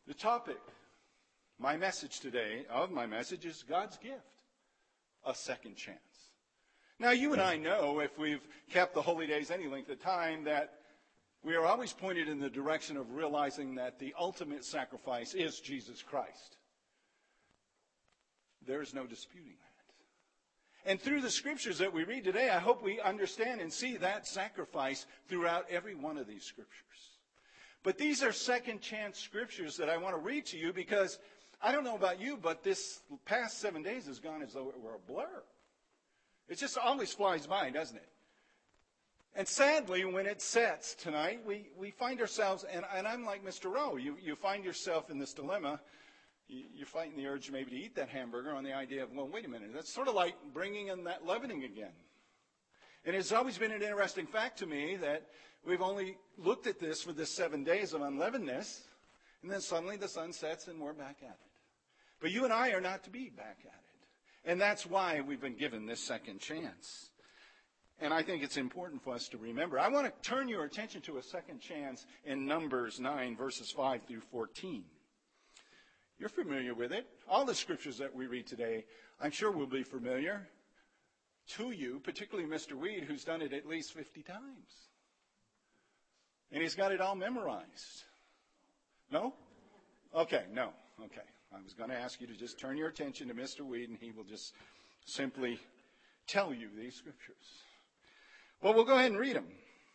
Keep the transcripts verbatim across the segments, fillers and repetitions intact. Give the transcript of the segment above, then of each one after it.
The topic, my message today, of my message, is God's gift, a second chance. Now, you and I know, if we've kept the holy days any length of time, that we are always pointed in the direction of realizing that the ultimate sacrifice is Jesus Christ. There is no disputing that. And through the scriptures that we read today, I hope we understand and see that sacrifice throughout every one of these scriptures. But these are second chance scriptures that I want to read to you because I don't know about you, but this past seven days has gone as though it were a blur. It just always flies by, doesn't it? And sadly, when it sets tonight, we, we find ourselves, and, and I'm like Mister Rowe, you, you find yourself in this dilemma. You, you're fighting the urge maybe to eat that hamburger on the idea of, well, wait a minute, that's sort of like bringing in that leavening again. And it's always been an interesting fact to me that we've only looked at this for the seven days of unleavenedness, and then suddenly the sun sets and we're back at it. But you and I are not to be back at it. And that's why we've been given this second chance. And I think it's important for us to remember. I want to turn your attention to a second chance in Numbers nine, verses five through fourteen. You're familiar with it. All the scriptures that we read today, I'm sure will be familiar to you, particularly Mister Weed, who's done it at least fifty times. And he's got it all memorized. No? Okay, no. Okay. I was going to ask you to just turn your attention to Mister Weed, and he will just simply tell you these scriptures. Well, we'll go ahead and read them.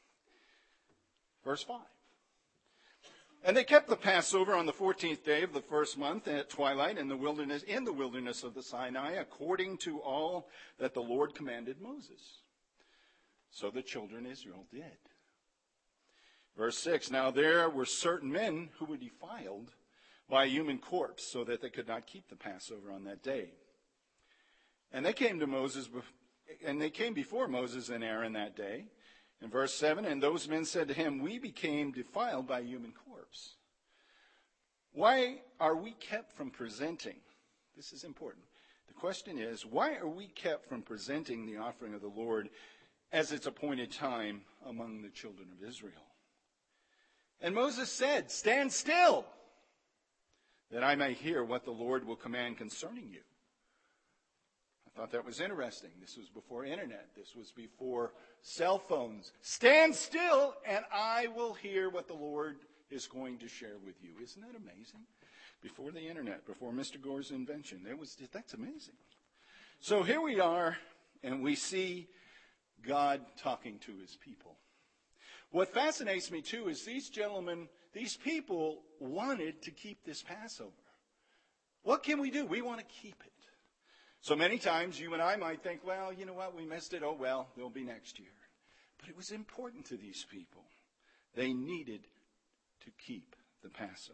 Verse five. And they kept the Passover on the fourteenth day of the first month at twilight in the wilderness, in the wilderness of the Sinai, according to all that the Lord commanded Moses. So the children of Israel did. Verse six, now there were certain men who were defiled by a human corpse, so that they could not keep the Passover on that day. And they came to Moses, and they came before Moses and Aaron that day. In verse seven, and those men said to him, we became defiled by a human corpse. Why are we kept from presenting? This is important. The question is, why are we kept from presenting the offering of the Lord as its appointed time among the children of Israel? And Moses said, stand still, that I may hear what the Lord will command concerning you. I thought that was interesting. This was before internet. This was before cell phones. Stand still, and I will hear what the Lord is going to share with you. Isn't that amazing? Before the internet, before Mister Gore's invention. That was, that's amazing. So here we are, and we see God talking to his people. What fascinates me, too, is these gentlemen, these people wanted to keep this Passover. What can we do? We want to keep it. So many times you and I might think, well, you know what, we missed it. Oh, well, it'll be next year. But it was important to these people. They needed to keep the Passover.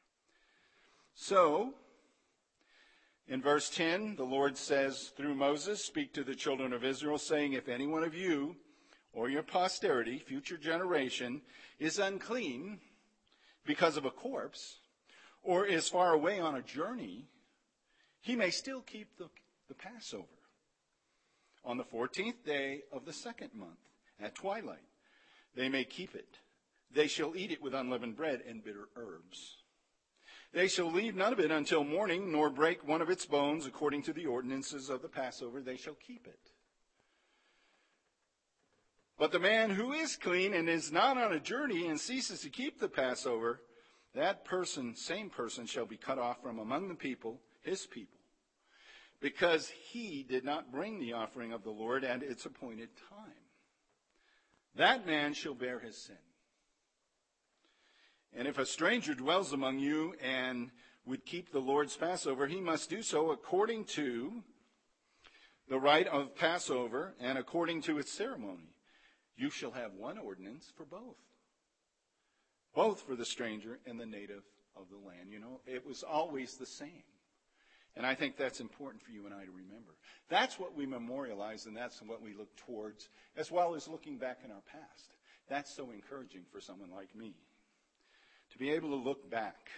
So, in verse ten, the Lord says through Moses, speak to the children of Israel, saying, if any one of you or your posterity, future generation, is unclean because of a corpse or is far away on a journey, he may still keep the the Passover on the fourteenth day of the second month at twilight. They may keep it. They shall eat it with unleavened bread and bitter herbs. They shall leave none of it until morning, nor break one of its bones according to the ordinances of the Passover. They shall keep it. But the man who is clean and is not on a journey and ceases to keep the Passover, that person, same person, shall be cut off from among the people, his people, because he did not bring the offering of the Lord at its appointed time. That man shall bear his sin. And if a stranger dwells among you and would keep the Lord's Passover, he must do so according to the rite of Passover and according to its ceremony. You shall have one ordinance for both, both for the stranger and the native of the land. You know, it was always the same. And I think that's important for you and I to remember. That's what we memorialize, and that's what we look towards, as well as looking back in our past. That's so encouraging for someone like me, to be able to look back.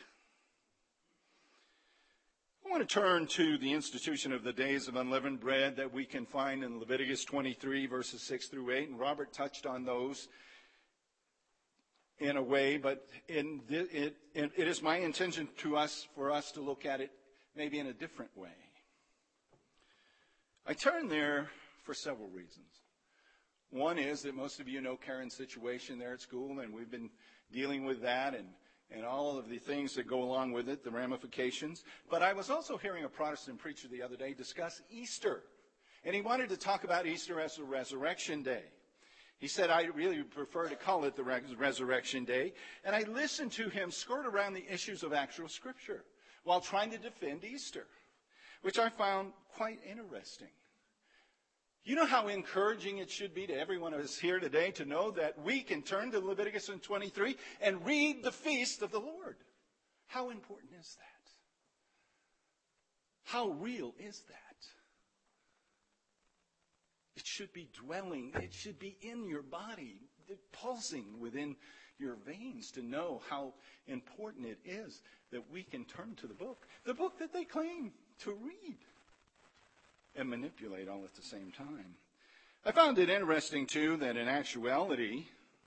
I want to turn to the institution of the days of unleavened bread that we can find in Leviticus twenty-three, verses six through eight, and Robert touched on those in a way, but in th- it, it, it is my intention to us for us to look at it maybe in a different way. I turn there for several reasons. One is that most of you know Karen's situation there at school, and we've been dealing with that and, and all of the things that go along with it, the ramifications. But I was also hearing a Protestant preacher the other day discuss Easter, and he wanted to talk about Easter as a resurrection day. He said, I really prefer to call it the resurrection day, and I listened to him skirt around the issues of actual Scripture while trying to defend Easter, which I found quite interesting. You know how encouraging it should be to every one of us here today to know that we can turn to Leviticus twenty-three and read the feast of the Lord. How important is that? How real is that? It should be dwelling. It should be in your body, pulsing within your veins to know how important it is that we can turn to the book, the book that they claim to read and manipulate all at the same time. I found it interesting, too, that in actuality,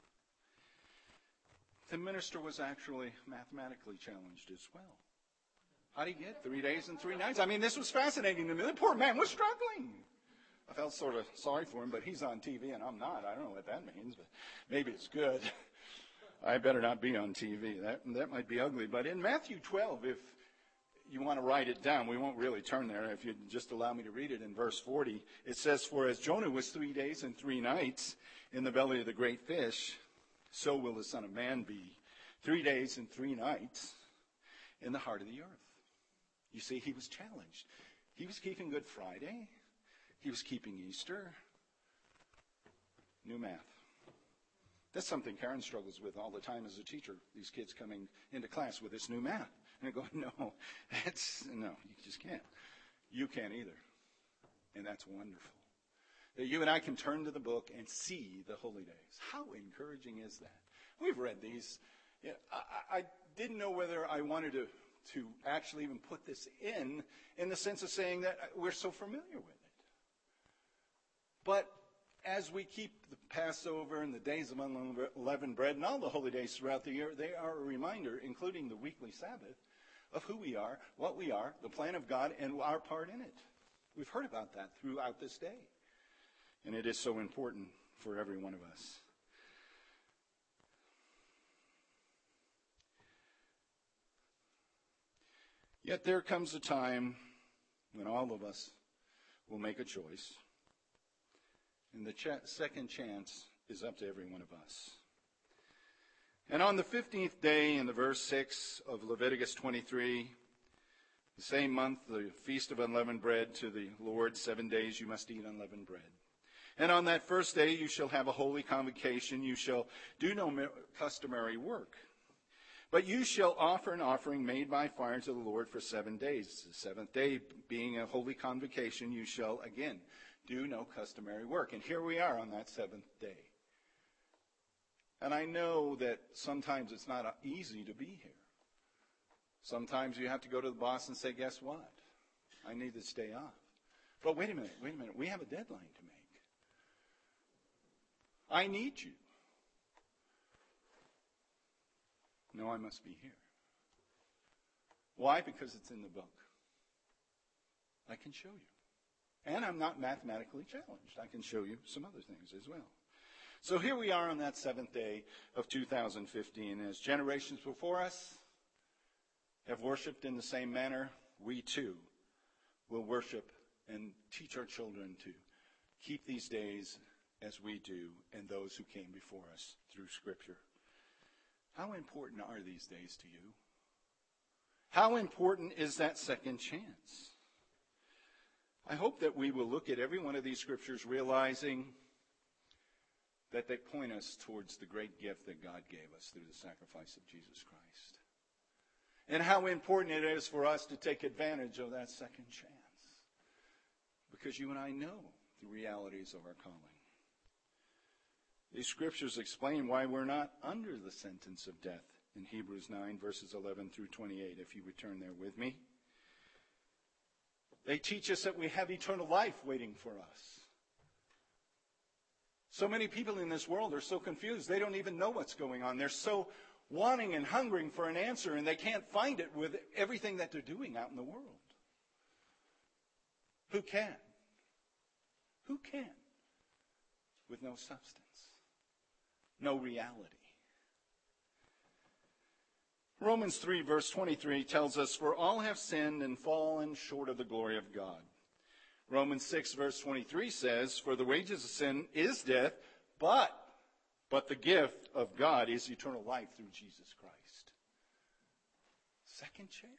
the minister was actually mathematically challenged as well. How did he get three days and three nights? I mean, this was fascinating to me. The poor man was struggling. I felt sort of sorry for him, but he's on T V and I'm not. I don't know what that means, but maybe it's good. I better not be on T V. That, that might be ugly. But in Matthew twelve, if you want to write it down, we won't really turn there. If you just allow me to read it in verse forty, it says, For as Jonah was three days and three nights in the belly of the great fish, so will the Son of Man be three days and three nights in the heart of the earth. You see, he was challenged. He was keeping Good Friday. He was keeping Easter. New math. That's something Karen struggles with all the time as a teacher. These kids coming into class with this new math. And I go, no, that's, no, you just can't. You can't either. And that's wonderful. That you and I can turn to the book and see the holy days. How encouraging is that? We've read these. You know, I, I didn't know whether I wanted to, to actually even put this in, in the sense of saying that we're so familiar with it. But as we keep the Passover and the days of unleavened bread and all the holy days throughout the year, they are a reminder, including the weekly Sabbath, of who we are, what we are, the plan of God, and our part in it. We've heard about that throughout this day. And it is so important for every one of us. Yet there comes a time when all of us will make a choice. And the ch- second chance is up to every one of us. And on the fifteenth day in the verse six of Leviticus twenty-three, the same month, the feast of unleavened bread to the Lord, seven days you must eat unleavened bread. And on that first day you shall have a holy convocation. You shall do no customary work. But you shall offer an offering made by fire to the Lord for seven days. The seventh day being a holy convocation, you shall again do no customary work. And here we are on that seventh day. And I know that sometimes it's not easy to be here. Sometimes you have to go to the boss and say, guess what? I need this day off. But wait a minute, wait a minute. We have a deadline to make. I need you. No, I must be here. Why? Because it's in the book. I can show you. And I'm not mathematically challenged. I can show you some other things as well. So here we are on that seventh day of two thousand fifteen. As generations before us have worshipped in the same manner, we too will worship and teach our children to keep these days as we do and those who came before us through Scripture. How important are these days to you? How important is that second chance? I hope that we will look at every one of these scriptures realizing that they point us towards the great gift that God gave us through the sacrifice of Jesus Christ. And how important it is for us to take advantage of that second chance. Because you and I know the realities of our calling. These scriptures explain why we're not under the sentence of death in Hebrews nine, verses eleven through twenty-eight, if you would turn there with me. They teach us that we have eternal life waiting for us. So many people in this world are so confused. They don't even know what's going on. They're so wanting and hungering for an answer, and they can't find it with everything that they're doing out in the world. Who can? Who can? With no substance, no reality. Romans three, verse twenty-three tells us, "For all have sinned and fallen short of the glory of God." Romans six, verse twenty-three says, "For the wages of sin is death, but, but the gift of God is eternal life through Jesus Christ." Second chance.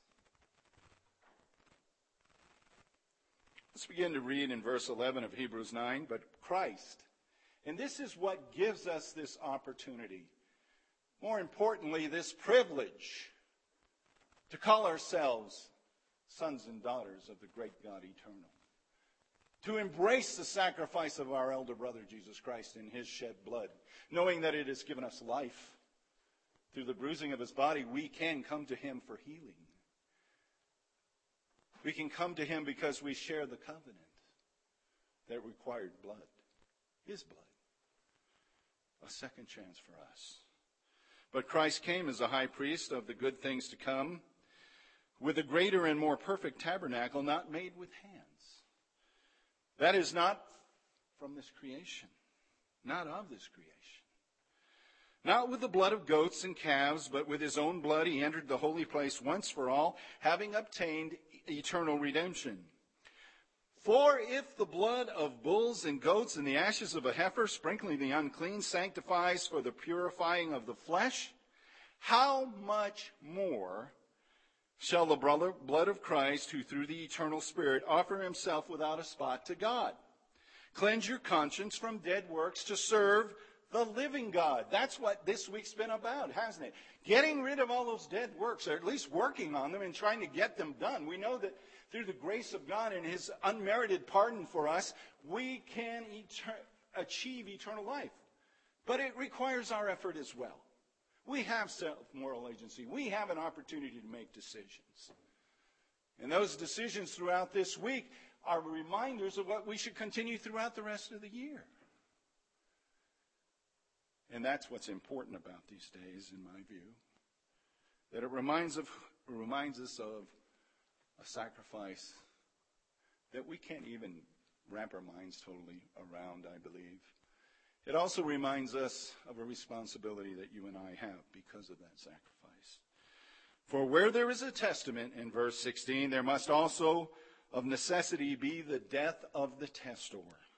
Let's begin to read in verse eleven of Hebrews nine. "But Christ," and this is what gives us this opportunity. More importantly, this privilege to call ourselves sons and daughters of the great God eternal. To embrace the sacrifice of our elder brother Jesus Christ in his shed blood, knowing that it has given us life. Through the bruising of his body, we can come to him for healing. We can come to him because we share the covenant that required blood, his blood. A second chance for us. But Christ came as a high priest of the good things to come, with a greater and more perfect tabernacle, not made with hands. That is not from this creation, not of this creation. Not with the blood of goats and calves, but with his own blood he entered the holy place once for all, having obtained eternal redemption. For if the blood of bulls and goats and the ashes of a heifer, sprinkling the unclean, sanctifies for the purifying of the flesh, how much more shall the blood of Christ, who through the eternal Spirit offer himself without a spot to God, cleanse your conscience from dead works to serve the living God? That's what this week's been about, hasn't it? Getting rid of all those dead works, or at least working on them and trying to get them done. We know that through the grace of God and his unmerited pardon for us, we can eter- achieve eternal life. But it requires our effort as well. We have self-moral agency. We have an opportunity to make decisions. And those decisions throughout this week are reminders of what we should continue throughout the rest of the year. And that's what's important about these days, in my view. That it reminds, of, reminds us of a sacrifice that we can't even wrap our minds totally around, I believe. It also reminds us of a responsibility that you and I have because of that sacrifice. For where there is a testament, in verse sixteen, there must also of necessity be the death of the testor.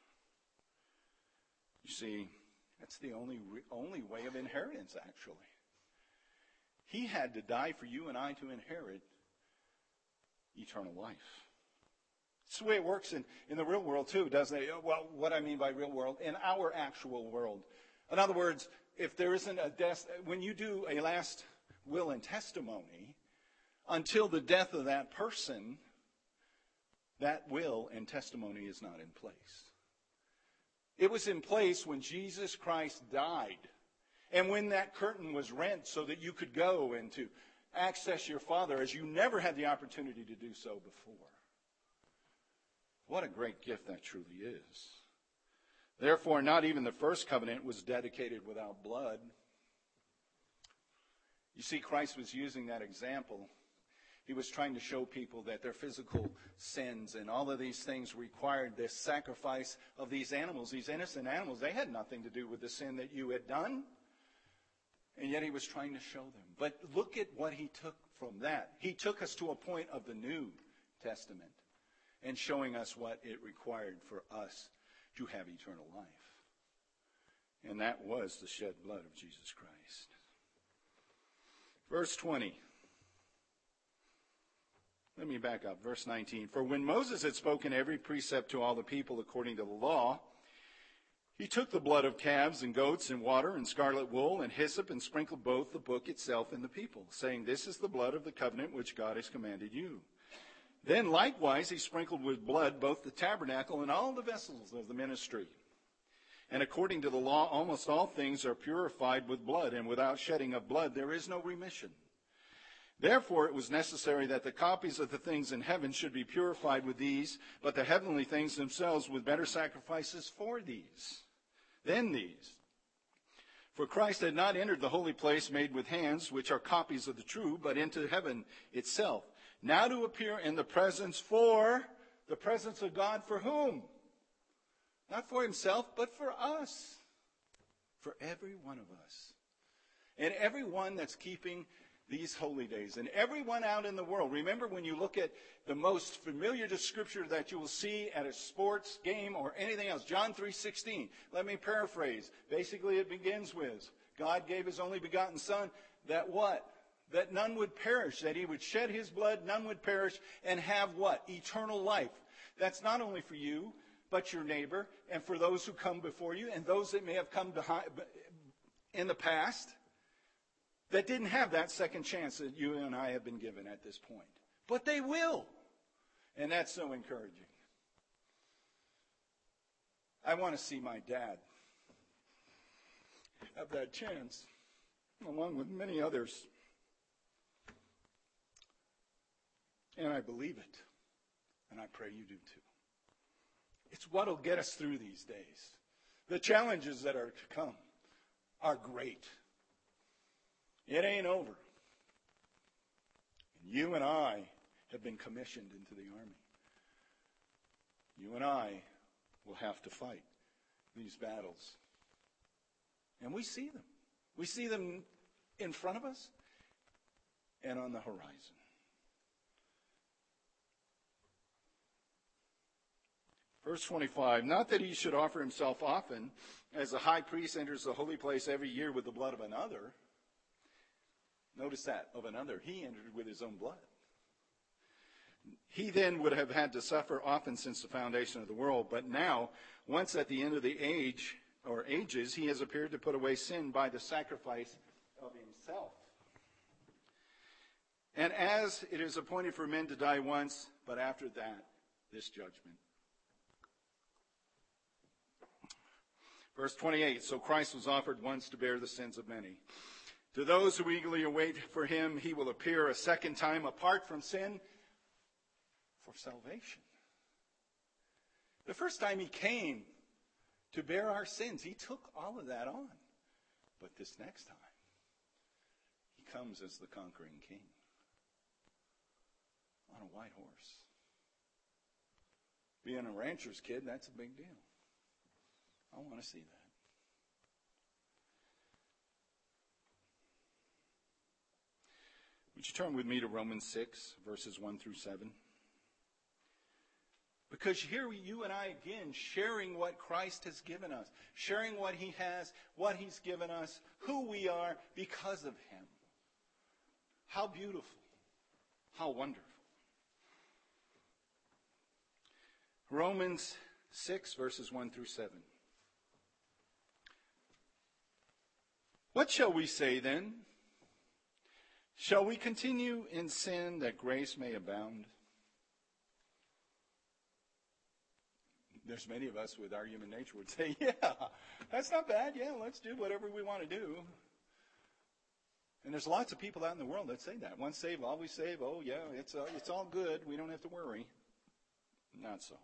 You see, that's the only only way of inheritance, actually. He had to die for you and I to inherit eternal life. It's the way it works in, in the real world too, doesn't it? Well, what I mean by real world, in our actual world. In other words, if there isn't a death, when you do a last will and testimony, until the death of that person, that will and testimony is not in place. It was in place when Jesus Christ died, and when that curtain was rent so that you could go and to access your Father as you never had the opportunity to do so before. What a great gift that truly is. Therefore, not even the first covenant was dedicated without blood. You see, Christ was using that example. He was trying to show people that their physical sins and all of these things required this sacrifice of these animals, these innocent animals. They had nothing to do with the sin that you had done. And yet he was trying to show them. But look at what he took from that. He took us to a point of the New Testament and showing us what it required for us to have eternal life. And that was the shed blood of Jesus Christ. Verse twenty. Let me back up. Verse nineteen. For when Moses had spoken every precept to all the people according to the law, he took the blood of calves and goats and water and scarlet wool and hyssop and sprinkled both the book itself and the people, saying, This is the blood of the covenant which God has commanded you. Then likewise he sprinkled with blood both the tabernacle and all the vessels of the ministry. And according to the law, almost all things are purified with blood, and without shedding of blood there is no remission. Therefore it was necessary that the copies of the things in heaven should be purified with these, but the heavenly things themselves with better sacrifices for these. than these. For Christ had not entered the holy place made with hands, which are copies of the true, but into heaven itself, now to appear in the presence for the presence of God for whom? Not for himself, but for us. For every one of us. And everyone that's keeping these holy days. And everyone out in the world. Remember, when you look at the most familiar to Scripture that you will see at a sports game or anything else, John three sixteen. Let me paraphrase. Basically, it begins with, God gave his only begotten Son, that what? That none would perish. That he would shed his blood, none would perish, and have what? Eternal life. That's not only for you, but your neighbor, and for those who come before you, and those that may have come behind, in the past, that didn't have that second chance that you and I have been given at this point. But they will. And that's so encouraging. I want to see my dad have that chance, along with many others. And I believe it. And I pray you do too. It's what will get us through these days. The challenges that are to come are great. It ain't over. And you and I have been commissioned into the army. You and I will have to fight these battles. And we see them. We see them in front of us and on the horizon. Verse twenty-five, not that he should offer himself often, as the high priest enters the holy place every year with the blood of another. Notice that, of another. He entered with his own blood. He then would have had to suffer often since the foundation of the world, but now, once at the end of the age, or ages, he has appeared to put away sin by the sacrifice of himself. And as it is appointed for men to die once, but after that, this judgment. Verse twenty-eight, so Christ was offered once to bear the sins of many. To those who eagerly await for him, he will appear a second time apart from sin for salvation. The first time he came to bear our sins, he took all of that on. But this next time, he comes as the conquering king on a white horse. Being a rancher's kid, that's a big deal. I want to see that. Would you turn with me to Romans six, verses one through seven? Because here you and I again sharing what Christ has given us, sharing what he has, what he's given us, who we are because of him. How beautiful. How wonderful. Romans six, verses one through seven. What shall we say then? Shall we continue in sin that grace may abound? There's many of us with our human nature would say, yeah, that's not bad. Yeah, let's do whatever we want to do. And there's lots of people out in the world that say that. Once saved, always saved. Oh, yeah, it's, uh, it's all good. We don't have to worry. Not so.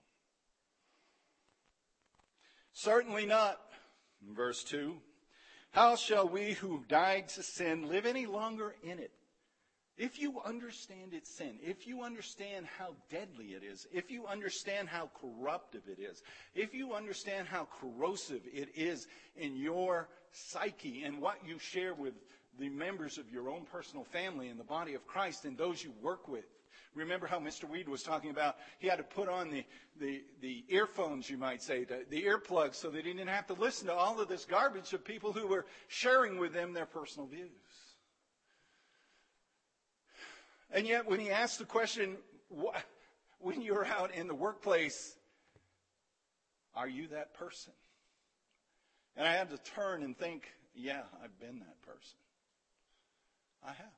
Certainly not. Verse two. How shall we who died to sin live any longer in it? If you understand its sin, if you understand how deadly it is, if you understand how corruptive it is, if you understand how corrosive it is in your psyche and what you share with the members of your own personal family in the body of Christ and those you work with. Remember how Mister Weed was talking about he had to put on the, the, the earphones, you might say, the, the earplugs, so that he didn't have to listen to all of this garbage of people who were sharing with them their personal views. And yet when he asked the question, when you're out in the workplace, are you that person? And I had to turn and think, yeah, I've been that person. I have.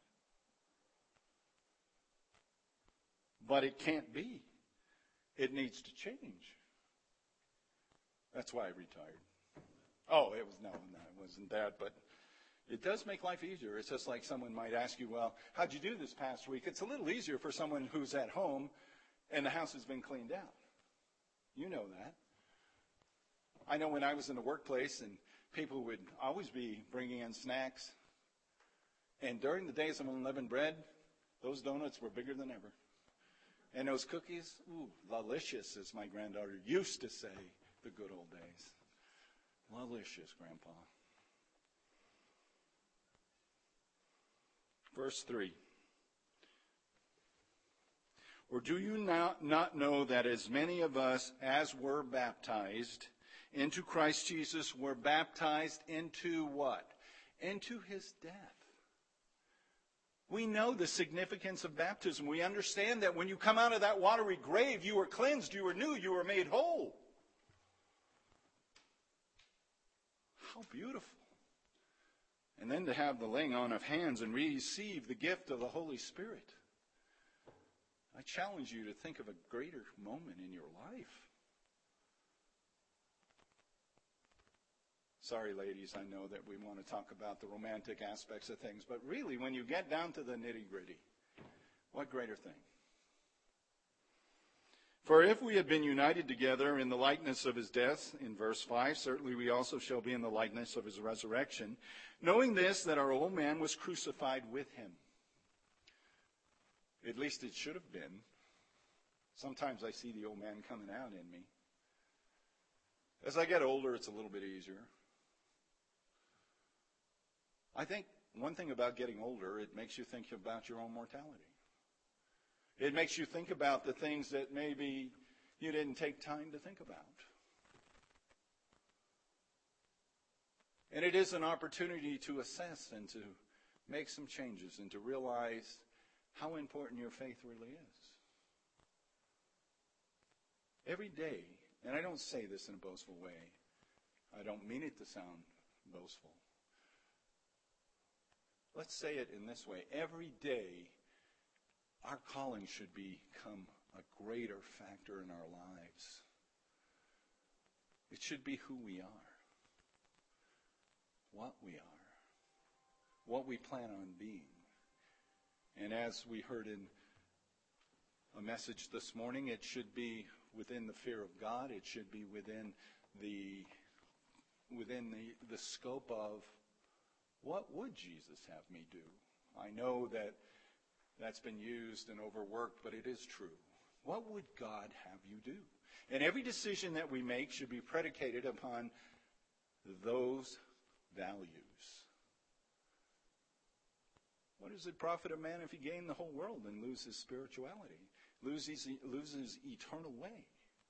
But it can't be. It needs to change. That's why I retired. Oh, it was, no, no, it wasn't that, but it does make life easier. It's just like someone might ask you, well, how'd you do this past week? It's a little easier for someone who's at home and the house has been cleaned out. You know that. I know when I was in the workplace and people would always be bringing in snacks. And during the days of unleavened bread, those donuts were bigger than ever. And those cookies, ooh, delicious, as my granddaughter used to say, the good old days. Delicious, Grandpa. Verse three. Or do you not, not know that as many of us as were baptized into Christ Jesus were baptized into what? Into his death. We know the significance of baptism. We understand that when you come out of that watery grave, you are cleansed, you are new, you are made whole. How beautiful. And then to have the laying on of hands and receive the gift of the Holy Spirit. I challenge you to think of a greater moment in your life. Sorry, ladies, I know that we want to talk about the romantic aspects of things, but really, when you get down to the nitty-gritty, what greater thing? For if we had been united together in the likeness of his death, in verse five, certainly we also shall be in the likeness of his resurrection, knowing this, that our old man was crucified with him. At least it should have been. Sometimes I see the old man coming out in me. As I get older, it's a little bit easier. I think one thing about getting older, it makes you think about your own mortality. It makes you think about the things that maybe you didn't take time to think about. And it is an opportunity to assess and to make some changes and to realize how important your faith really is. Every day, and I don't say this in a boastful way, I don't mean it to sound boastful. Let's say it in this way. Every day, our calling should become a greater factor in our lives. It should be who we are, what we are, what we plan on being. And as we heard in a message this morning, it should be within the fear of God. It should be within the within the, the scope of what would Jesus have me do? I know that that's been used and overworked, but it is true. What would God have you do? And every decision that we make should be predicated upon those values. What does it profit a man if he gain the whole world and lose his spirituality, loses, loses eternal way?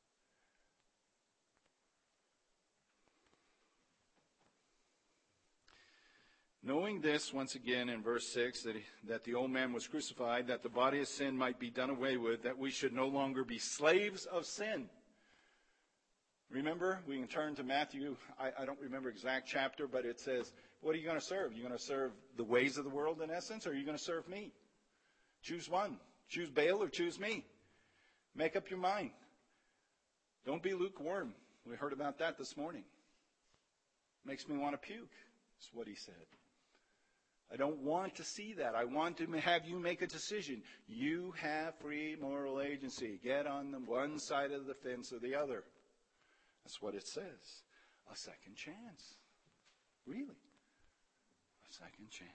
Knowing this, once again, in verse six, that, that the old man was crucified, that the body of sin might be done away with, that we should no longer be slaves of sin. Remember, we can turn to Matthew, I, I don't remember exact chapter, but it says, what are you going to serve? Are you going to serve the ways of the world in essence, or are you going to serve me? Choose one. Choose Baal or choose me. Make up your mind. Don't be lukewarm. We heard about that this morning. Makes me want to puke, is what he said. I don't want to see that. I want to have you make a decision. You have free moral agency. Get on the one side of the fence or the other. That's what it says. A second chance. Really. A second chance.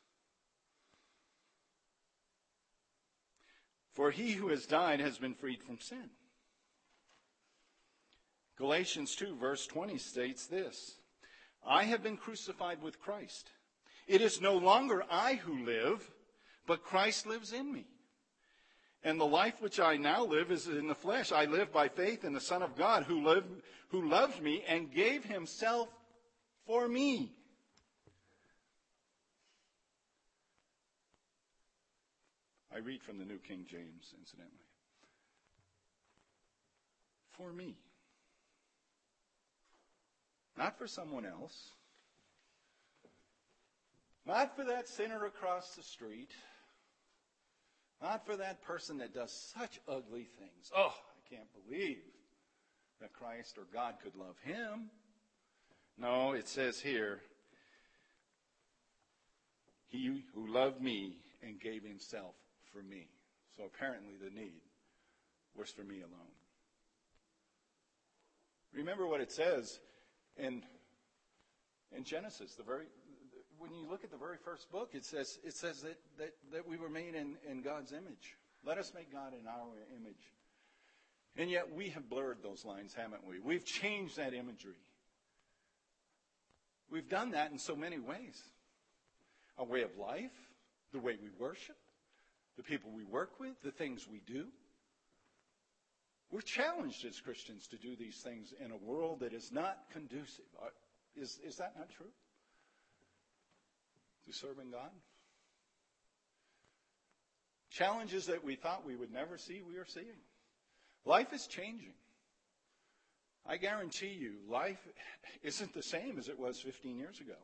For he who has died has been freed from sin. Galatians two, verse twenty states this. I have been crucified with Christ. It is no longer I who live, but Christ lives in me. And the life which I now live is in the flesh. I live by faith in the Son of God who lived, who loved me and gave himself for me. I read from the New King James, incidentally. For me. Not for someone else. Not for that sinner across the street. Not for that person that does such ugly things. Oh, I can't believe that Christ or God could love him. No, it says here, he who loved me and gave himself for me. So apparently the need was for me alone. Remember what it says in, in Genesis, the very when you look at the very first book, it says it says that, that, that we were made in, in God's image. Let us make God in our image. And yet we have blurred those lines, haven't we? We've changed that imagery. We've done that in so many ways. Our way of life, the way we worship, the people we work with, the things we do. We're challenged as Christians to do these things in a world that is not conducive. Is, is that not true? To serving God? Challenges that we thought we would never see, we are seeing. Life is changing. I guarantee you, life isn't the same as it was fifteen years ago.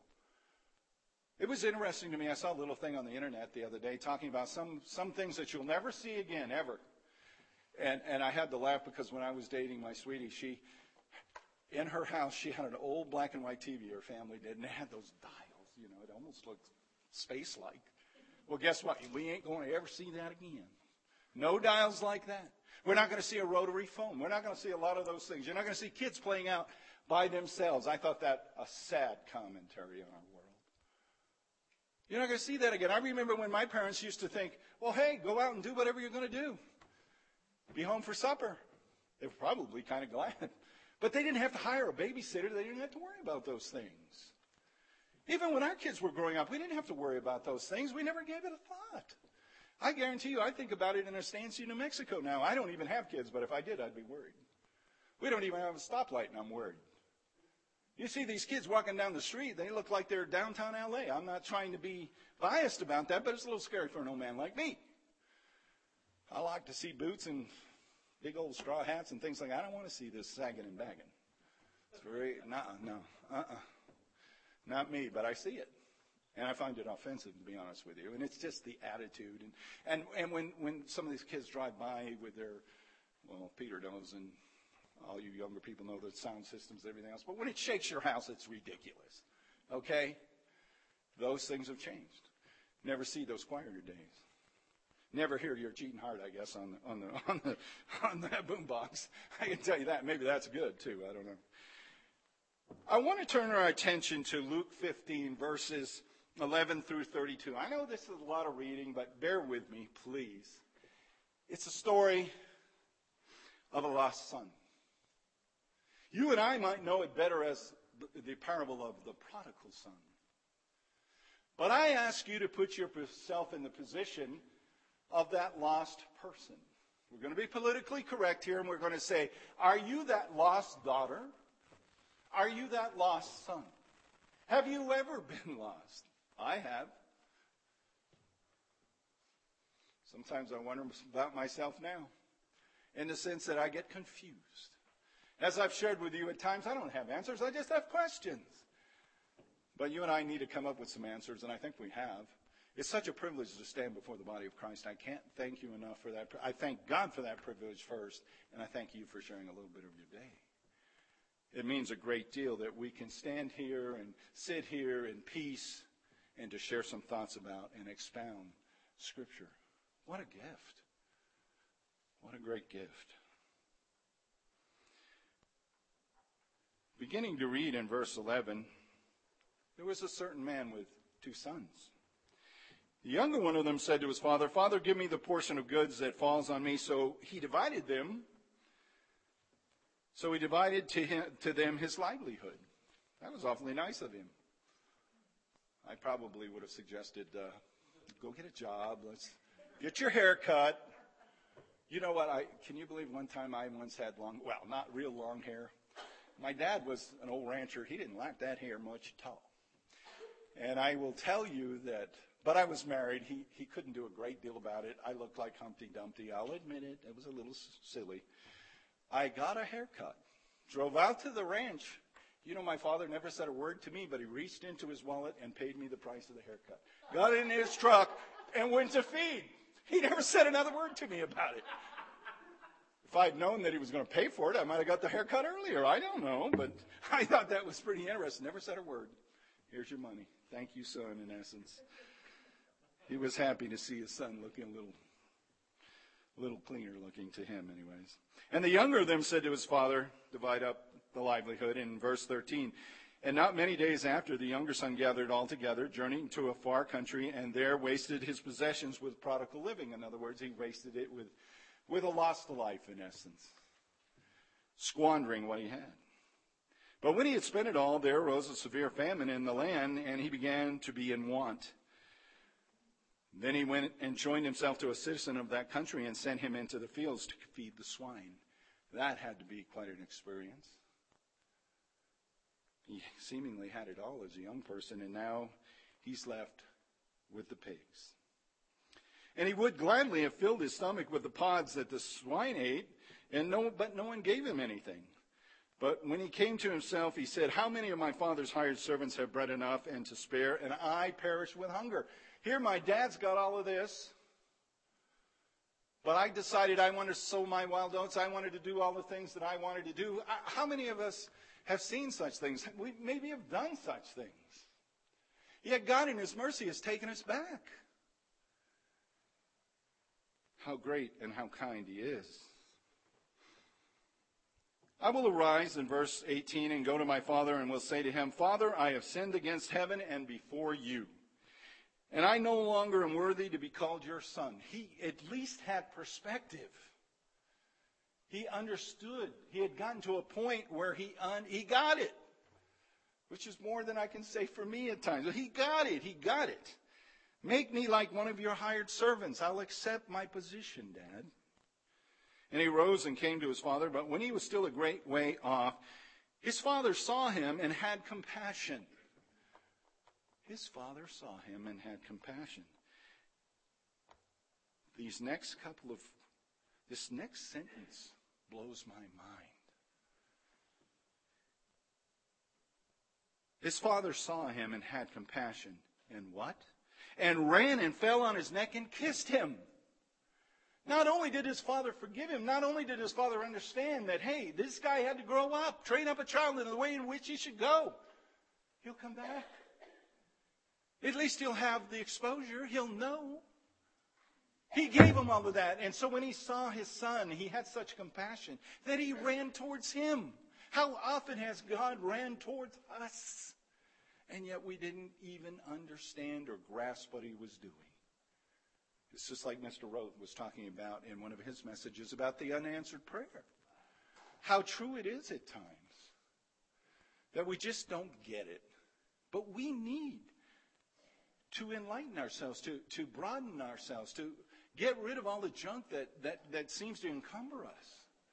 It was interesting to me. I saw a little thing on the internet the other day talking about some, some things that you'll never see again, ever. And, and I had to laugh because when I was dating my sweetie, she, in her house, she had an old black and white T V, her family did, and they had those dials. You know, it almost looked space-like. Well, guess what? We ain't going to ever see that again. No dials like that. We're not going to see a rotary phone. We're not going to see a lot of those things. You're not going to see kids playing out by themselves. I thought that a sad commentary on our world. You're not going to see that again. I remember when my parents used to think, well, hey, go out and do whatever you're going to do. Be home for supper. They were probably kind of glad. But they didn't have to hire a babysitter. They didn't have to worry about those things. Even when our kids were growing up, we didn't have to worry about those things. We never gave it a thought. I guarantee you, I think about it in Estancia, New Mexico now. I don't even have kids, but if I did, I'd be worried. We don't even have a stoplight, and I'm worried. You see these kids walking down the street, they look like they're downtown L A. I'm not trying to be biased about that, but it's a little scary for an old man like me. I like to see boots and big old straw hats and things like that. I don't want to see this sagging and bagging. It's very, no, no, uh-uh. Not me, but I see it. And I find it offensive, to be honest with you. And it's just the attitude. And, and, and when, when some of these kids drive by with their, well, Peter knows, and all you younger people know the sound systems and everything else. But when it shakes your house, it's ridiculous. Okay? Those things have changed. Never see those quieter days. Never hear your cheating heart, I guess, on the, on the, on the, on that boom box. I can tell you that. Maybe that's good, too. I don't know. I want to turn our attention to Luke fifteen, verses eleven through thirty-two. I know this is a lot of reading, but bear with me, please. It's a story of a lost son. You and I might know it better as the parable of the prodigal son. But I ask you to put yourself in the position of that lost person. We're going to be politically correct here, and we're going to say, are you that lost daughter? Are you that lost son? Have you ever been lost? I have. Sometimes I wonder about myself now, in the sense that I get confused. As I've shared with you at times, I don't have answers. I just have questions. But you and I need to come up with some answers, and I think we have. It's such a privilege to stand before the body of Christ. I can't thank you enough for that. I thank God for that privilege first, and I thank you for sharing a little bit of your day. It means a great deal that we can stand here and sit here in peace and to share some thoughts about and expound Scripture. What a gift. What a great gift. Beginning to read in verse eleven, there was a certain man with two sons. The younger one of them said to his father, Father, give me the portion of goods that falls on me. So he divided them. So he divided to him, to them his livelihood. That was awfully nice of him. I probably would have suggested, uh, go get a job. Let's get your hair cut. You know what? I can you believe one time I once had long, well, not real long hair. My dad was an old rancher. He didn't like that hair much at all. And I will tell you that, but I was married. He, he couldn't do a great deal about it. I looked like Humpty Dumpty. I'll admit it. It was a little silly. I got a haircut, drove out to the ranch. You know, my father never said a word to me, but he reached into his wallet and paid me the price of the haircut. Got in his truck and went to feed. He never said another word to me about it. If I'd known that he was going to pay for it, I might have got the haircut earlier. I don't know, but I thought that was pretty interesting. Never said a word. Here's your money. Thank you, son, in essence. He was happy to see his son looking a little A little cleaner looking to him anyways. And the younger of them said to his father, divide up the livelihood in verse thirteen. And not many days after, the younger son gathered all together, journeying to a far country, and there wasted his possessions with prodigal living. In other words, he wasted it with, with a lost life, in essence, squandering what he had. But when he had spent it all, there arose a severe famine in the land, and he began to be in want. Then he went and joined himself to a citizen of that country and sent him into the fields to feed the swine. That had to be quite an experience. He seemingly had it all as a young person, and now he's left with the pigs. And he would gladly have filled his stomach with the pods that the swine ate, and no, but no one gave him anything. But when he came to himself, he said, how many of my father's hired servants have bread enough and to spare, and I perish with hunger? Here my dad's got all of this, but I decided I wanted to sow my wild oats. I wanted to do all the things that I wanted to do. How many of us have seen such things? We maybe have done such things. Yet God in his mercy has taken us back. How great and how kind he is. I will arise in verse eighteen and go to my father and will say to him, Father, I have sinned against heaven and before you, and I no longer am worthy to be called your son. He at least had perspective. He understood. He had gotten to a point where he un, he got it, which is more than I can say for me at times. He got it. He got it. Make me like one of your hired servants. I'll accept my position, Dad. And he rose and came to his father, but when he was still a great way off, his father saw him and had compassion. His father saw him and had compassion. These next couple of, this next sentence blows my mind. His father saw him and had compassion. And what? And ran and fell on his neck and kissed him. Not only did his father forgive him, not only did his father understand that, hey, this guy had to grow up, train up a child in the way in which he should go. He'll come back. At least he'll have the exposure. He'll know. He gave him all of that. And so when he saw his son, he had such compassion that he ran towards him. How often has God ran towards us? And yet we didn't even understand or grasp what he was doing. It's just like Mister Roth was talking about in one of his messages about the unanswered prayer. How true it is at times that we just don't get it. But we need to enlighten ourselves, to, to broaden ourselves, to get rid of all the junk that, that, that seems to encumber us.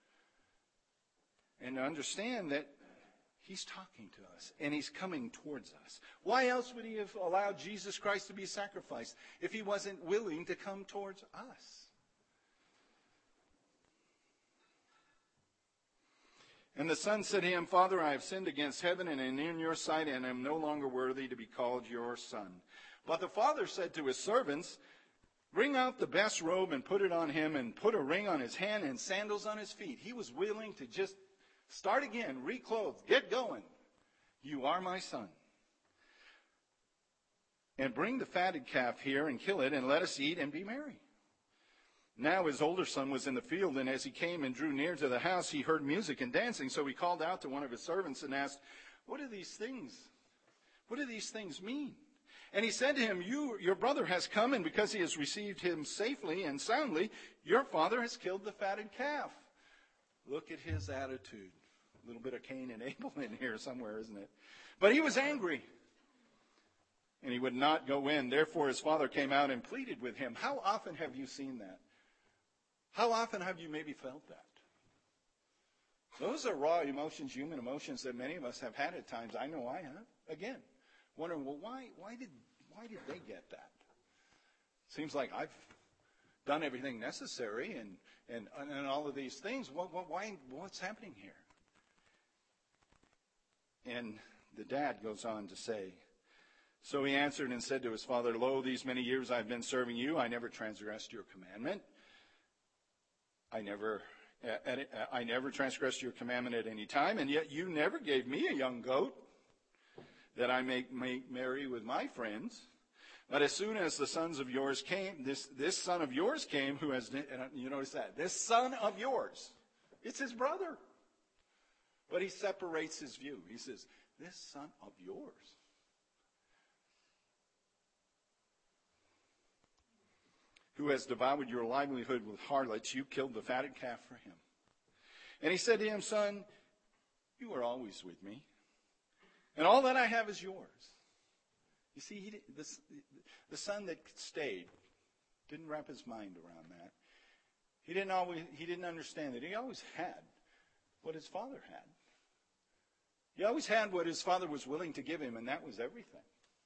And to understand that he's talking to us and he's coming towards us. Why else would he have allowed Jesus Christ to be sacrificed if he wasn't willing to come towards us? And the son said to him, Father, I have sinned against heaven and in your sight, and am no longer worthy to be called your son. But the father said to his servants, bring out the best robe and put it on him, and put a ring on his hand and sandals on his feet. He was willing to just start again, reclothe, get going. You are my son. And bring the fatted calf here and kill it, and let us eat and be merry. Now his older son was in the field, and as he came and drew near to the house, he heard music and dancing. So he called out to one of his servants and asked, What are these things? What do these things mean? And he said to him, you, your brother has come, and because he has received him safely and soundly, your father has killed the fatted calf. Look at his attitude. A little bit of Cain and Abel in here somewhere, isn't it? But he was angry, and he would not go in. Therefore his father came out and pleaded with him. How often have you seen that? How often have you maybe felt that? Those are raw emotions, human emotions that many of us have had at times. I know I have. Again, wondering, well, why, why did, why did they get that? Seems like I've done everything necessary and, and, and all of these things. What, what, why, what's happening here? And the dad goes on to say, so he answered and said to his father, Lo, these many years I've been serving you. I never transgressed your commandment. I never, I never transgressed your commandment at any time, and yet you never gave me a young goat that I may make merry with my friends. But as soon as the sons of yours came, this, this son of yours came, who has, you notice that, this son of yours, it's his brother. But he separates his view. He says, this son of yours. Who has devoured your livelihood with harlots, you killed the fatted calf for him. And he said to him, son, you are always with me, and all that I have is yours. You see, he, the, the son that stayed didn't wrap his mind around that. He didn't always, he didn't understand that. He always had what his father had. He always had what his father was willing to give him, and that was everything.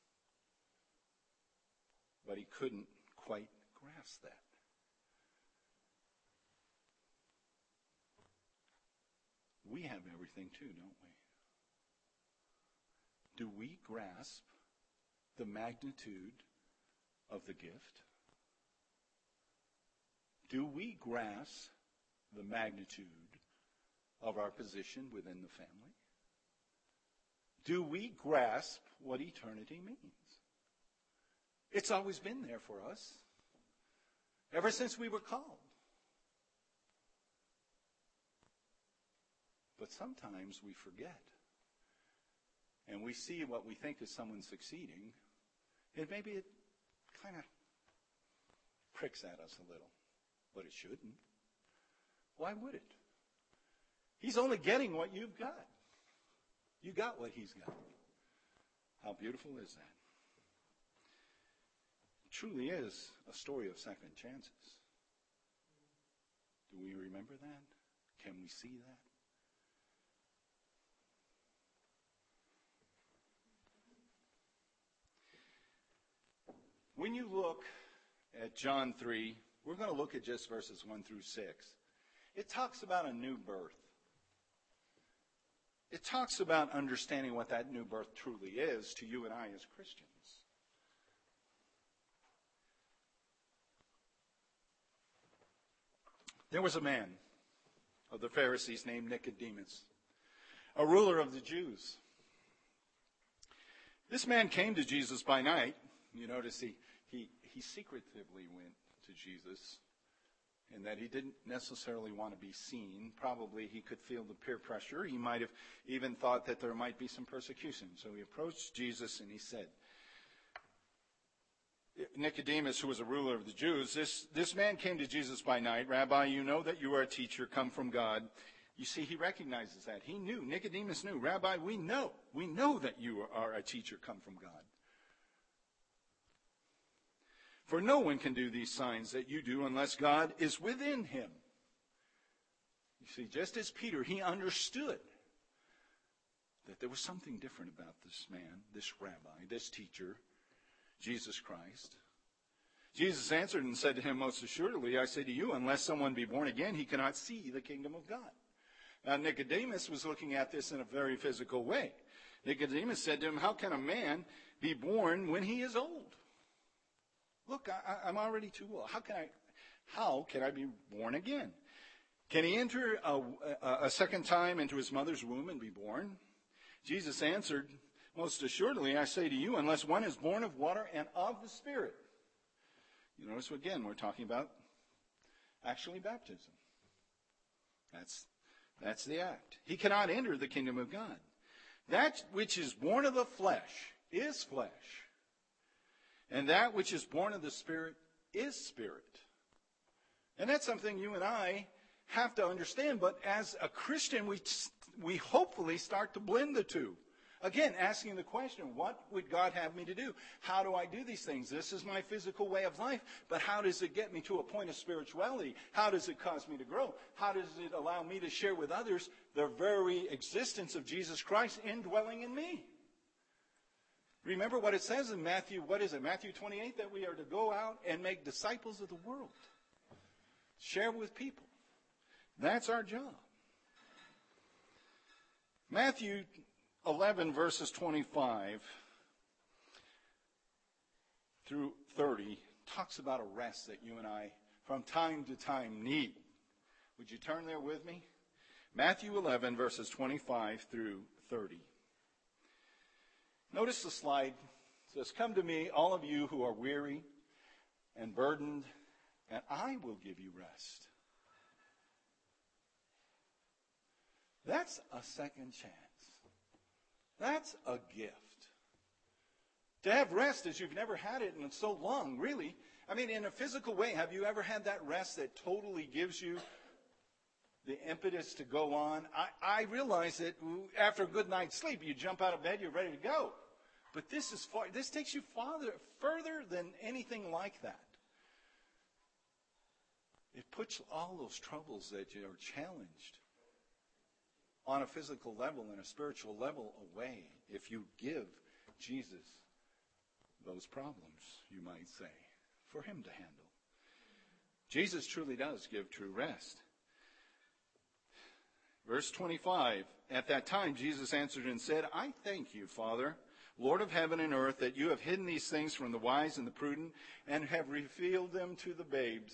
But he couldn't quite grasp that. We have everything too, don't we? Do we grasp the magnitude of the gift? Do we grasp the magnitude of our position within the family? Do we grasp what eternity means? It's always been there for us, ever since we were called. But sometimes we forget. And we see what we think is someone succeeding, and maybe it kind of pricks at us a little. But it shouldn't. Why would it? He's only getting what you've got. You got what he's got. How beautiful is that? It truly is a story of second chances. Do we remember that? Can we see that? When you look at John three, we're going to look at just verses one through six. It talks about a new birth. It talks about understanding what that new birth truly is to you and I as Christians. There was a man of the Pharisees named Nicodemus, a ruler of the Jews. This man came to Jesus by night. You notice he, he, he secretively went to Jesus, and that he didn't necessarily want to be seen. Probably he could feel the peer pressure. He might have even thought that there might be some persecution. So he approached Jesus and he said, Nicodemus, who was a ruler of the Jews, this, this man came to Jesus by night. Rabbi, you know that you are a teacher come from God. You see, he recognizes that. He knew, Nicodemus knew, Rabbi, we know, we know that you are a teacher come from God. For no one can do these signs that you do unless God is within him. You see, just as Peter, he understood that there was something different about this man, this rabbi, this teacher, Jesus Christ. Jesus answered and said to him, most assuredly, I say to you, unless someone be born again, he cannot see the kingdom of God. Now, Nicodemus was looking at this in a very physical way. Nicodemus said to him, how can a man be born when he is old? Look, I, I'm already too old. How can I, how can I be born again? Can he enter a, a, a second time into his mother's womb and be born? Jesus answered, most assuredly, I say to you, unless one is born of water and of the Spirit. You notice, again, we're talking about actually baptism. That's, that's the act. He cannot enter the kingdom of God. That which is born of the flesh is flesh. And that which is born of the Spirit is spirit. And that's something you and I have to understand. But as a Christian, we, we hopefully start to blend the two. Again, asking the question, what would God have me to do? How do I do these things? This is my physical way of life, but how does it get me to a point of spirituality? How does it cause me to grow? How does it allow me to share with others the very existence of Jesus Christ indwelling in me? Remember what it says in Matthew, what is it, Matthew twenty-eight, that we are to go out and make disciples of the world. Share with people. That's our job. Matthew eleven, verses twenty-five through thirty, talks about a rest that you and I, from time to time, need. Would you turn there with me? Matthew eleven, verses twenty-five through thirty. Notice the slide. It says, come to me, all of you who are weary and burdened, and I will give you rest. That's a second chance. That's a gift. To have rest as you've never had it in so long, really. I mean, in a physical way, have you ever had that rest that totally gives you the impetus to go on? I, I realize that after a good night's sleep, you jump out of bed, you're ready to go. But this is far, this takes you farther, further than anything like that. It puts all those troubles that you are challenged on a physical level and a spiritual level away if you give Jesus those problems, you might say, for him to handle. Jesus truly does give true rest. Verse twenty-five, at that time Jesus answered and said, I thank you, Father, Lord of heaven and earth, that you have hidden these things from the wise and the prudent and have revealed them to the babes.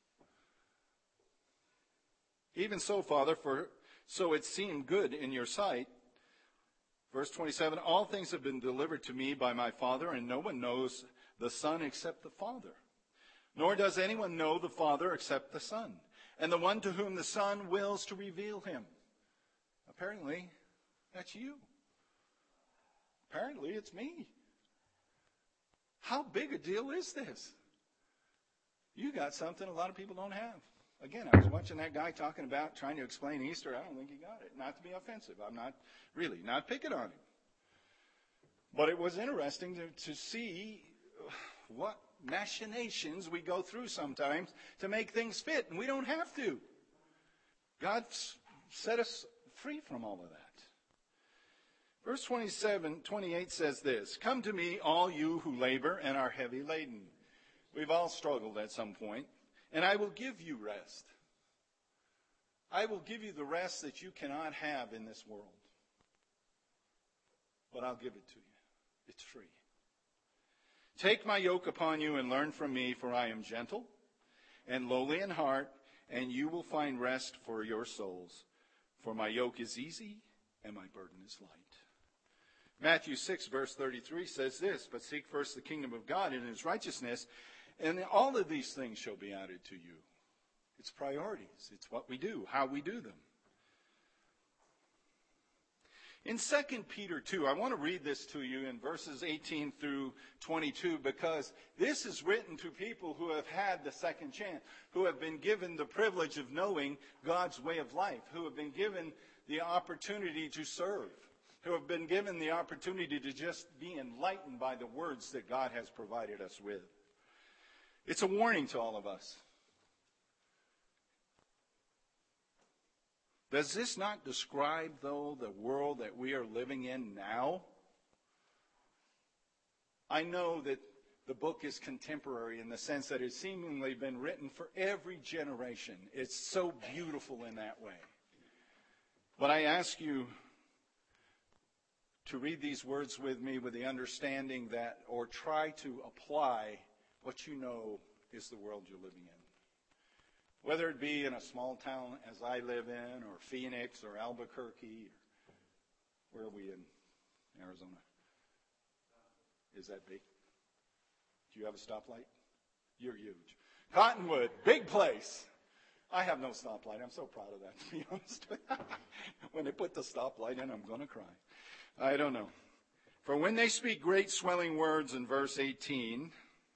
Even so, Father, for so it seemed good in your sight. Verse twenty-seven, all things have been delivered to me by my Father, and no one knows the Son except the Father. Nor does anyone know the Father except the Son, and the one to whom the Son wills to reveal him. Apparently, that's you. Apparently, it's me. How big a deal is this? You got something a lot of people don't have. Again, I was watching that guy talking about trying to explain Easter. I don't think he got it. Not to be offensive. I'm not really, not picking on him. But it was interesting to, to see what machinations we go through sometimes to make things fit, and we don't have to. God set us free from all of that. Verse twenty-seven, twenty-eight says this, come to me, all you who labor and are heavy laden. We've all struggled at some point, and I will give you rest. I will give you the rest that you cannot have in this world. But I'll give it to you. It's free. Take my yoke upon you and learn from me, for I am gentle and lowly in heart, and you will find rest for your souls. For my yoke is easy and my burden is light. Matthew six, verse thirty-three says this, but seek first the kingdom of God and his righteousness, and all of these things shall be added to you. It's priorities. It's what we do, how we do them. In Second Peter two, I want to read this to you in verses eighteen through twenty-two, because this is written to people who have had the second chance, who have been given the privilege of knowing God's way of life, who have been given the opportunity to serve, who have been given the opportunity to just be enlightened by the words that God has provided us with. It's a warning to all of us. Does this not describe, though, the world that we are living in now? I know that the book is contemporary in the sense that it's seemingly been written for every generation. It's so beautiful in that way. But I ask you to read these words with me with the understanding that, or try to apply what you know is the world you're living in. Whether it be in a small town as I live in, or Phoenix, or Albuquerque, or where are we in Arizona? Is that big? Do you have a stoplight? You're huge. Cottonwood, big place. I have no stoplight. I'm so proud of that, to be honest with you. When they put the stoplight in, I'm going to cry. I don't know. For when they speak great swelling words in verse eighteen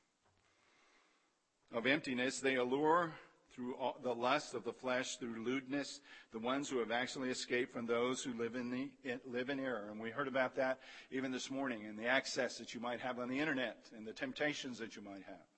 of emptiness, they allure through all, the lust of the flesh, through lewdness, the ones who have actually escaped from those who live in the live in error. And we heard about that even this morning, and the access that you might have on the internet, and the temptations that you might have.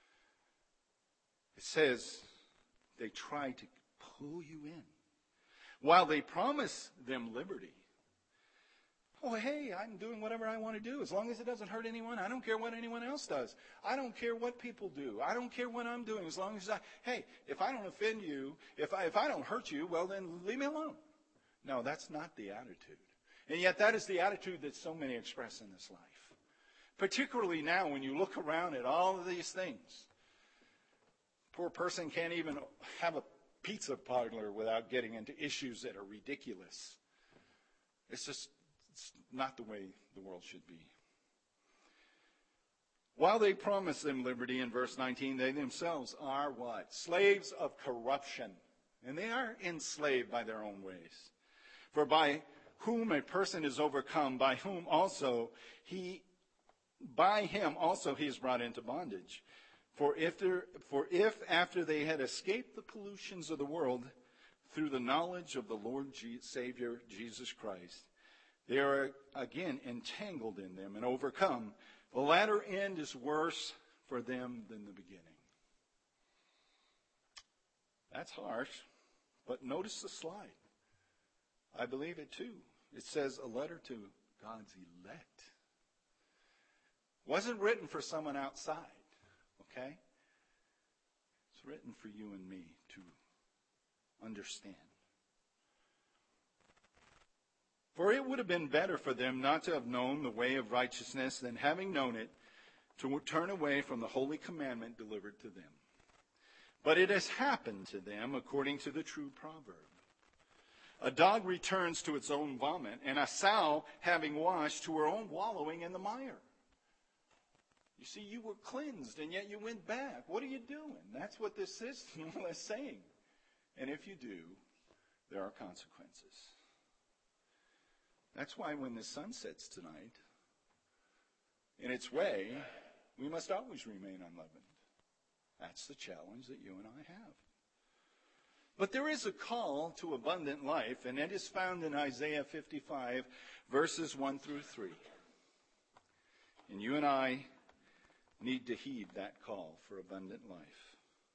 It says they try to pull you in, while they promise them liberty. Oh, hey, I'm doing whatever I want to do. As long as it doesn't hurt anyone, I don't care what anyone else does. I don't care what people do. I don't care what I'm doing. As long as I, hey, if I don't offend you, if I, if I don't hurt you, well, then leave me alone. No, that's not the attitude. And yet that is the attitude that so many express in this life. Particularly now when you look around at all of these things. Poor person can't even have a pizza parlor without getting into issues that are ridiculous. It's just... It's not the way the world should be. While they promise them liberty in verse nineteen, they themselves are what? Slaves of corruption. And they are enslaved by their own ways. For by whom a person is overcome, by whom also he, by him also he is brought into bondage. For if, there, for if after they had escaped the pollutions of the world through the knowledge of the Lord Je- Savior Jesus Christ, they are again entangled in them and overcome, the latter end is worse for them than the beginning. That's harsh, but notice the slide. I believe it too. It says a letter to God's elect. Wasn't written for someone outside, okay? It's written for you and me to understand. For it would have been better for them not to have known the way of righteousness than having known it, to turn away from the holy commandment delivered to them. But it has happened to them according to the true proverb. A dog returns to its own vomit, and a sow, having washed, to her own wallowing in the mire. You see, you were cleansed, and yet you went back. What are you doing? That's what this is more or less saying. And if you do, there are consequences. That's why when the sun sets tonight, in its way, we must always remain unleavened. That's the challenge that you and I have. But there is a call to abundant life, and it is found in Isaiah fifty-five, verses one through three. And you and I need to heed that call for abundant life.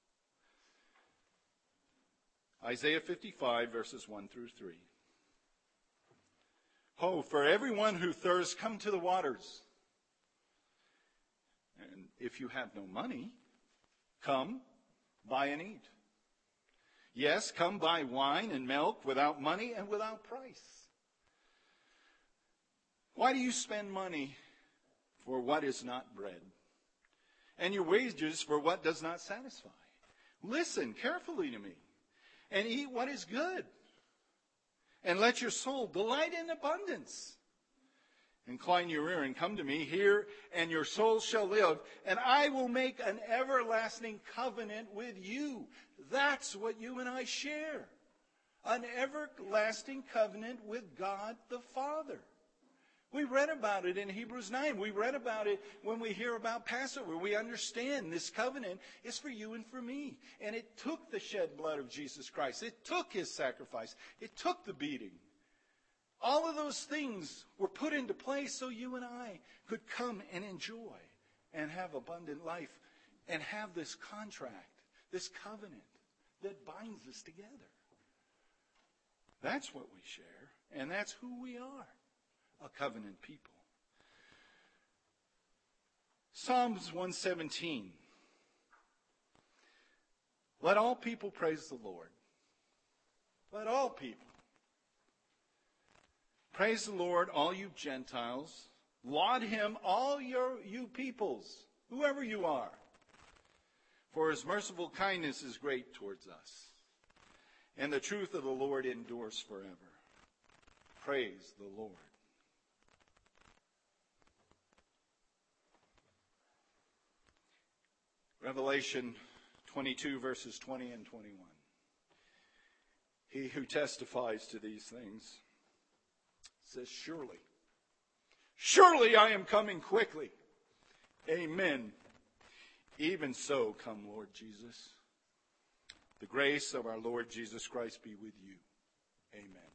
Isaiah fifty-five, verses one through three. Ho, for everyone who thirsts, come to the waters. And if you have no money, come, buy and eat. Yes, come buy wine and milk without money and without price. Why do you spend money for what is not bread, and your wages for what does not satisfy? Listen carefully to me, and eat what is good, and let your soul delight in abundance. Incline your ear and come to me, hear, and your soul shall live, and I will make an everlasting covenant with you. That's what you and I share. An everlasting covenant with God the Father. We read about it in Hebrews nine. We read about it when we hear about Passover. We understand this covenant is for you and for me. And it took the shed blood of Jesus Christ. It took his sacrifice. It took the beating. All of those things were put into place so you and I could come and enjoy and have abundant life and have this contract, this covenant that binds us together. That's what we share, and that's who we are, a covenant people. Psalms one seventeen. Let all people praise the Lord. Let all people. Praise the Lord, all you Gentiles. Laud him, all your, you peoples, whoever you are. For his merciful kindness is great towards us, and the truth of the Lord endures forever. Praise the Lord. Revelation twenty-two, verses twenty and twenty-one. He who testifies to these things says, surely, surely I am coming quickly. Amen. Even so, come, Lord Jesus. The grace of our Lord Jesus Christ be with you. Amen.